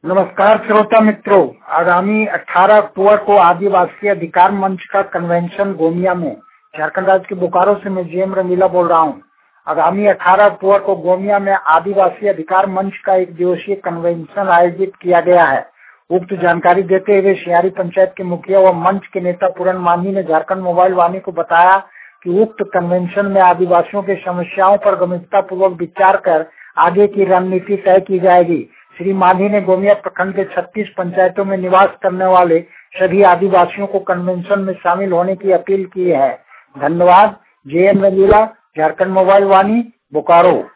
नमस्कार श्रोता मित्रों, आगामी 18 अक्टूबर को आदिवासी अधिकार मंच का कन्वेंशन गोमिया में, झारखंड राज्य के बोकारो से मैं जेएम रंगीला बोल रहा हूं। आगामी 18 अक्टूबर को गोमिया में आदिवासी अधिकार मंच का एक दिवसीय कन्वेंशन आयोजित किया गया है। उक्त जानकारी देते हुए सियारी पंचायत के मुखिया व मंच के नेता पूरन मांझी ने झारखंड मोबाइल वाणी को बताया कि उक्त कन्वेंशन में आदिवासियों की समस्याओं पर गंभीरता पूर्वक विचार कर आगे की रणनीति तय की जाएगी। श्री मांझी ने गोमिया प्रखंड के 36 पंचायतों में निवास करने वाले सभी आदिवासियों को कन्वेंशन में शामिल होने की अपील की है। धन्यवाद। JM Rangeela, Jharkhand mobile Vani, Bokaro.